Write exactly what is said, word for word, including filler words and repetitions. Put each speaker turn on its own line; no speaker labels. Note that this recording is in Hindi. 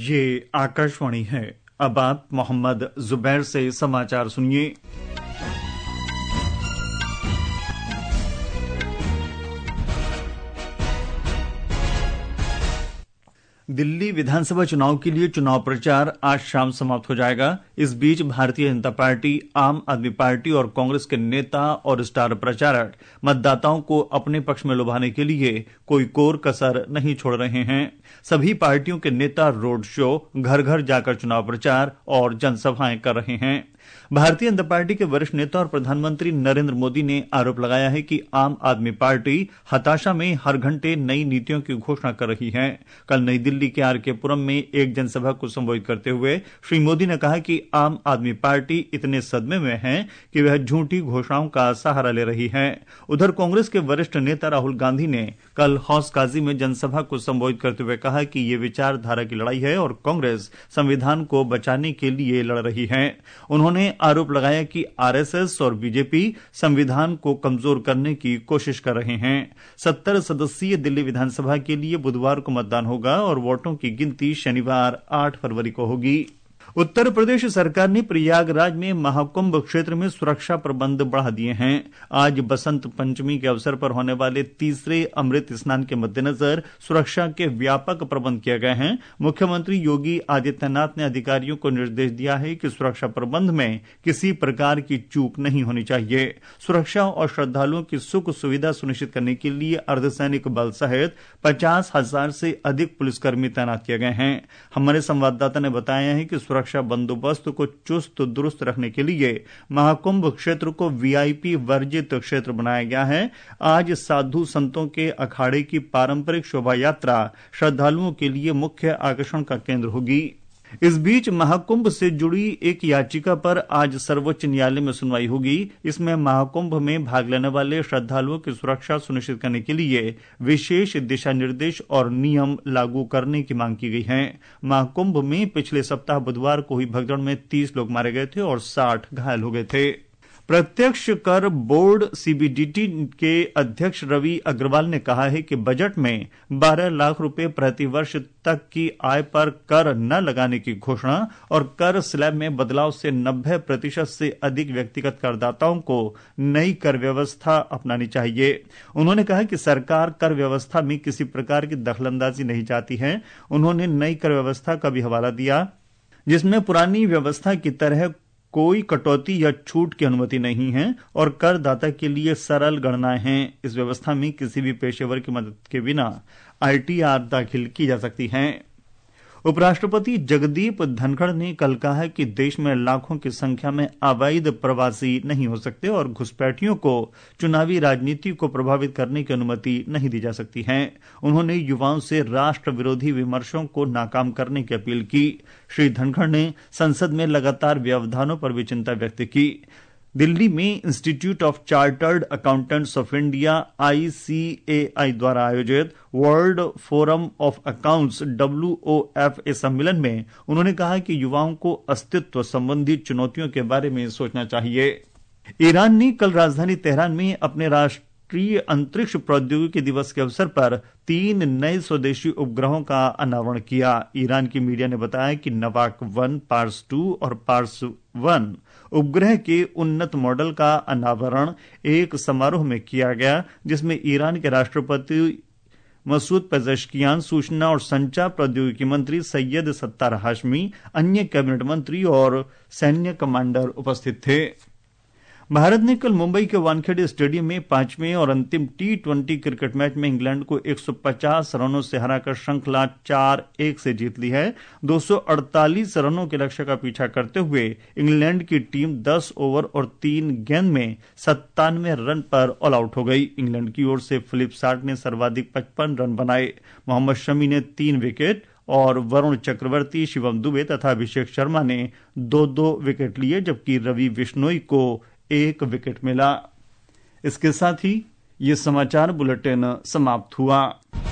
ये आकाशवाणी है। अब आप मोहम्मद जुबैर से समाचार सुनिए। दिल्ली विधानसभा चुनाव के लिए चुनाव प्रचार आज शाम समाप्त हो जाएगा। इस बीच भारतीय जनता पार्टी, आम आदमी पार्टी और कांग्रेस के नेता और स्टार प्रचारक मतदाताओं को अपने पक्ष में लुभाने के लिए कोई कोर कसर नहीं छोड़ रहे हैं। सभी पार्टियों के नेता रोड शो, घर घर जाकर चुनाव प्रचार और जनसभाएं कर रहे हैं। भारतीय जनता पार्टी के वरिष्ठ नेता और प्रधानमंत्री नरेंद्र मोदी ने आरोप लगाया है कि आम आदमी पार्टी हताशा में हर घंटे नई नीतियों की घोषणा कर रही है। कल नई दिल्ली के आर के पुरम में एक जनसभा को संबोधित करते हुए श्री मोदी ने कहा कि आम आदमी पार्टी इतने सदमे में है कि वह झूठी घोषणाओं का सहारा ले रही है। उधर कांग्रेस के वरिष्ठ नेता राहुल गांधी ने कल हौस काजी में जनसभा को संबोधित करते हुए कहा कि ये विचारधारा की लड़ाई है और कांग्रेस संविधान को बचाने के लिए लड़ रही है। उन्होंने आरोप लगाया कि आरएसएस और बीजेपी संविधान को कमजोर करने की कोशिश कर रहे हैं। सत्तर सदस्यीय दिल्ली विधानसभा के लिए बुधवार को मतदान होगा और वोटों की गिनती शनिवार आठ फरवरी को होगी। उत्तर प्रदेश सरकार ने प्रयागराज में महाकुंभ क्षेत्र में सुरक्षा प्रबंध बढ़ा दिए हैं। आज बसंत पंचमी के अवसर पर होने वाले तीसरे अमृत स्नान के मद्देनजर सुरक्षा के व्यापक प्रबंध किए गए हैं। मुख्यमंत्री योगी आदित्यनाथ ने अधिकारियों को निर्देश दिया है कि सुरक्षा प्रबंध में किसी प्रकार की चूक नहीं होनी चाहिए। सुरक्षा और श्रद्धालुओं की सुख सुविधा सुनिश्चित करने के लिए अर्धसैनिक बल सहित पचास हजार से अधिक पुलिसकर्मी तैनात किए गए हैं। हमारे संवाददाता ने बताया है कि सुरक्षा बंदोबस्त को चुस्त दुरुस्त रखने के लिए महाकुंभ क्षेत्र को वीआईपी वर्जित क्षेत्र बनाया गया है। आज साधु संतों के अखाड़े की पारंपरिक शोभा यात्रा श्रद्धालुओं के लिए मुख्य आकर्षण का केंद्र होगी। इस बीच महाकुंभ से जुड़ी एक याचिका पर आज सर्वोच्च न्यायालय में सुनवाई होगी। इसमें महाकुंभ में भाग लेने वाले श्रद्धालुओं की सुरक्षा सुनिश्चित करने के लिए विशेष दिशा निर्देश और नियम लागू करने की मांग की गई है। महाकुंभ में पिछले सप्ताह बुधवार को हुई भगदड़ में तीस लोग मारे गए थे और साठ घायल हो गए थे। प्रत्यक्ष कर बोर्ड सीबीडीटी के अध्यक्ष रवि अग्रवाल ने कहा है कि बजट में बारह लाख रुपए प्रति वर्ष तक की आय पर कर न लगाने की घोषणा और कर स्लैब में बदलाव से नब्बे प्रतिशत से अधिक व्यक्तिगत करदाताओं को नई कर व्यवस्था अपनानी चाहिए। उन्होंने कहा कि सरकार कर व्यवस्था में किसी प्रकार की दखलंदाजी नहीं चाहती है। उन्होंने नई कर व्यवस्था का भी हवाला दिया जिसमें पुरानी व्यवस्था की तरह कोई कटौती या छूट की अनुमति नहीं है और करदाता के लिए सरल गणनाएं हैं। इस व्यवस्था में किसी भी पेशेवर की मदद के बिना आईटीआर दाखिल की जा सकती है। उपराष्ट्रपति जगदीप धनखड़ ने कल कहा कि देश में लाखों की संख्या में अवैध प्रवासी नहीं हो सकते और घुसपैठियों को चुनावी राजनीति को प्रभावित करने की अनुमति नहीं दी जा सकती है। उन्होंने युवाओं से राष्ट्र विरोधी विमर्शों को नाकाम करने की अपील की। श्री धनखड़ ने संसद में लगातार व्यवधानों पर भी चिंता व्यक्त की। दिल्ली में institute of chartered accountants of India ICAI द्वारा आयोजित world forum of accounts WOF सम्मेलन में उन्होंने कहा कि युवाओं को अस्तित्व संबंधी चुनौतियों के बारे में सोचना चाहिए। ईरान ने कल राजधानी तेहरान में अपने राष्ट्रीय अंतरिक्ष प्रौद्योगिकी दिवस के अवसर पर तीन नए स्वदेशी उपग्रहों का अनावरण किया। ईरान की मीडिया ने बताया कि नवाक वन, पार्स टू और पार्स वन उपग्रह के उन्नत मॉडल का अनावरण एक समारोह में किया गया जिसमें ईरान के राष्ट्रपति मसूद पेजेश्कियान, सूचना और संचार प्रौद्योगिकी मंत्री सैयद सत्तार हाशमी, अन्य कैबिनेट मंत्री और सैन्य कमांडर उपस्थित थे। भारत ने कल मुंबई के वानखेड़े स्टेडियम में पांचवें और अंतिम टी ट्वेंटी क्रिकेट मैच में इंग्लैंड को एक सौ पचास रनों से हराकर श्रृंखला चार एक से जीत ली है। दो सौ अड़तालीस रनों के लक्ष्य का पीछा करते हुए इंग्लैंड की टीम दस ओवर और तीन गेंद में सत्तानवे रन पर ऑल आउट हो गई। इंग्लैंड की ओर से फिलिप सार्ट ने सर्वाधिक पचपन रन बनाए। मोहम्मद शमी ने तीन विकेट और वरुण चक्रवर्ती, शिवम दुबे तथा अभिषेक शर्मा ने दो दो विकेट लिए जबकि रवि बिश्नोई को एक विकेट मिला। इसके साथ ही ये समाचार बुलेटिन समाप्त हुआ।